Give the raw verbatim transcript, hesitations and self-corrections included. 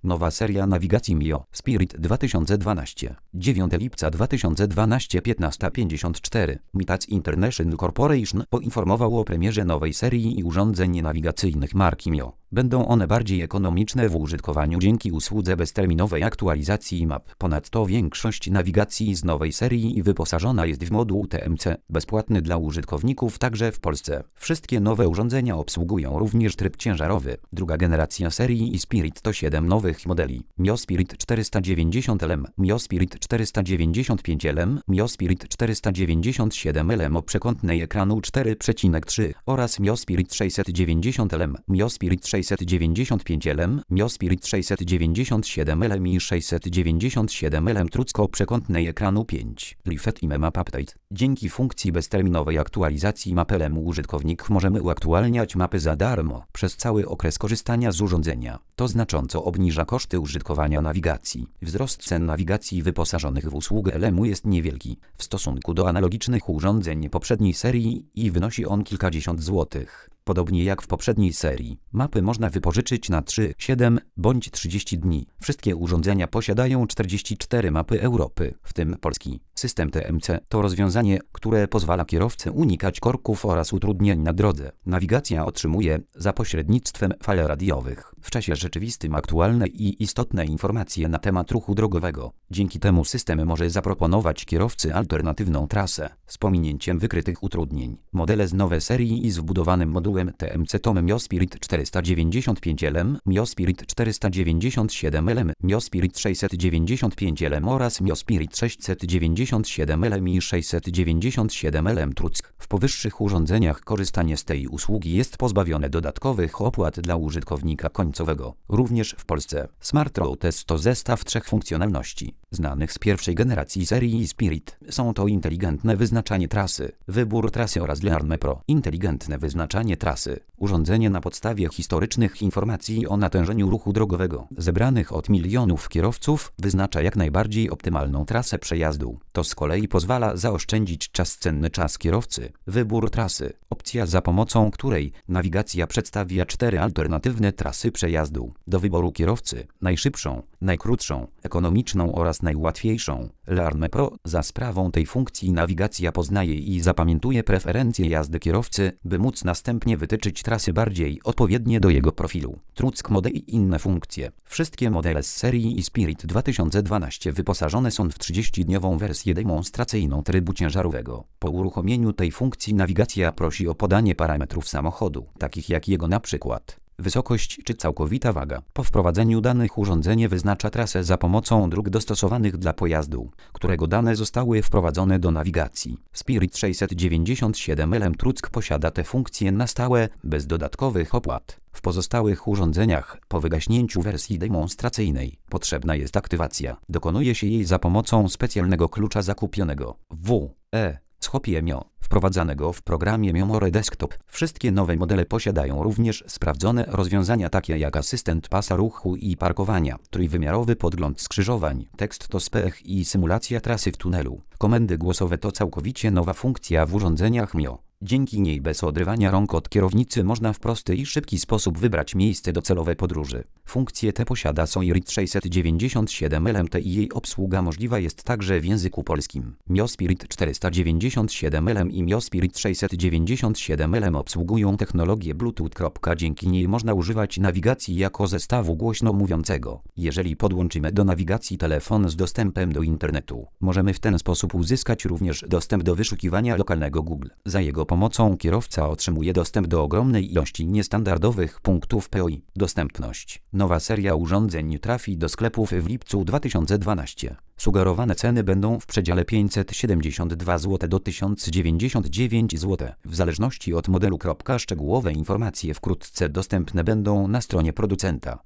Nowa seria nawigacji Mio Spirit dwa tysiące dwanaście. dziewiątego lipca dwa tysiące dwanaście piętnasta pięćdziesiąt cztery. Mitats International Corporation poinformował o premierze nowej serii urządzeń nawigacyjnych marki Mio. Będą one bardziej ekonomiczne w użytkowaniu dzięki usłudze bezterminowej aktualizacji map. Ponadto większość nawigacji z nowej serii wyposażona jest w moduł T M C, bezpłatny dla użytkowników także w Polsce. Wszystkie nowe urządzenia obsługują również tryb ciężarowy. Druga generacja serii Spirit to siedem nowych modeli. Mio Spirit czterysta dziewięćdziesiąt L M, Mio Spirit czterysta dziewięćdziesiąt pięć L M, Mio Spirit czterysta dziewięćdziesiąt siedem L M o przekątnej ekranu cztery przecinek trzy oraz Mio Spirit sześćset dziewięćdziesiąt L M, Mio Spirit sześćset dziewięćdziesiąt pięć L M, Mio Spirit sześćset dziewięćdziesiąt siedem L M i sześćset dziewięćdziesiąt siedem L M trucko o przekątnej ekranu pięć. Livet i Map Update. Dzięki funkcji bezterminowej aktualizacji map L M użytkownik możemy uaktualniać mapy za darmo przez cały okres korzystania z urządzenia. To znacząco obniża koszty użytkowania nawigacji. Wzrost cen nawigacji wyposażonych w usługę L M U jest niewielki w stosunku do analogicznych urządzeń poprzedniej serii i wynosi on kilkadziesiąt złotych. Podobnie jak w poprzedniej serii, mapy można wypożyczyć na trzy, siedem bądź trzydzieści dni. Wszystkie urządzenia posiadają czterdzieści cztery mapy Europy, w tym Polski. System T M C to rozwiązanie, które pozwala kierowcy unikać korków oraz utrudnień na drodze. Nawigacja otrzymuje za pośrednictwem fal radiowych w czasie rzeczywistym aktualne i istotne informacje na temat ruchu drogowego. Dzięki temu system może zaproponować kierowcy alternatywną trasę z pominięciem wykrytych utrudnień. Modele z nowej serii i z wbudowanym modułem T M C to Mio Spirit czterysta dziewięćdziesiąt pięć L M, Mio Spirit czterysta dziewięćdziesiąt siedem L M, Mio Spirit sześćset dziewięćdziesiąt pięć L M oraz Mio Spirit sześćset dziewięćdziesiąt siedem L M i sześćset dziewięćdziesiąt siedem L M truck. W powyższych urządzeniach korzystanie z tej usługi jest pozbawione dodatkowych opłat dla użytkownika końcowego. Również w Polsce. Smart Road Test to zestaw trzech funkcjonalności znanych z pierwszej generacji serii Spirit. Są to inteligentne wyznaczanie trasy, wybór trasy oraz Learn Pro. Inteligentne wyznaczanie trasy. Urządzenie na podstawie historycznych informacji o natężeniu ruchu drogowego zebranych od milionów kierowców wyznacza jak najbardziej optymalną trasę przejazdu. To z kolei pozwala zaoszczędzić czas, cenny czas kierowcy. Wybór trasy. Opcja, za pomocą której nawigacja przedstawia cztery alternatywne trasy przejazdu do wyboru kierowcy: najszybszą, najkrótszą, ekonomiczną oraz najłatwiejszą. Learn Pro. Za sprawą tej funkcji nawigacja poznaje i zapamiętuje preferencje jazdy kierowcy, by móc następnie wytyczyć trasy bardziej odpowiednie do jego profilu. Truck Mode i inne funkcje. Wszystkie modele z serii Spirit dwa tysiące dwanaście wyposażone są w trzydziestodniową wersję demonstracyjną trybu ciężarowego. Po uruchomieniu tej funkcji nawigacja prosi o podanie parametrów samochodu, takich jak jego na przykład wysokość czy całkowita waga. Po wprowadzeniu danych urządzenie wyznacza trasę za pomocą dróg dostosowanych dla pojazdu, którego dane zostały wprowadzone do nawigacji. Spirit sześćset dziewięćdziesiąt siedem L M truck posiada te funkcje na stałe, bez dodatkowych opłat. W pozostałych urządzeniach, po wygaśnięciu wersji demonstracyjnej, potrzebna jest aktywacja. Dokonuje się jej za pomocą specjalnego klucza zakupionego W E Schopie Mio, wprowadzanego w programie Memory Desktop. Wszystkie nowe modele posiadają również sprawdzone rozwiązania takie jak asystent pasa ruchu i parkowania, trójwymiarowy podgląd skrzyżowań, tekst to spech i symulacja trasy w tunelu. Komendy głosowe to całkowicie nowa funkcja w urządzeniach Mio. Dzięki niej bez odrywania rąk od kierownicy można w prosty i szybki sposób wybrać miejsce docelowe podróży. Funkcje te posiada Spirit sześćset dziewięćdziesiąt siedem L M T i jej obsługa możliwa jest także w języku polskim. Mio Spirit czterysta dziewięćdziesiąt siedem L M i Mio Spirit sześćset dziewięćdziesiąt siedem L M obsługują technologię Bluetooth. Dzięki niej można używać nawigacji jako zestawu głośno mówiącego. Jeżeli podłączymy do nawigacji telefon z dostępem do internetu, możemy w ten sposób uzyskać również dostęp do wyszukiwania lokalnego Google. Za jego pomocą kierowca otrzymuje dostęp do ogromnej ilości niestandardowych punktów P O I. Dostępność. Nowa seria urządzeń trafi do sklepów w lipcu dwa tysiące dwunastego. Sugerowane ceny będą w przedziale pięćset siedemdziesiąt dwa złote do tysiąc dziewięćdziesiąt dziewięć złotych, w zależności od modelu. Szczegółowe informacje wkrótce dostępne będą na stronie producenta.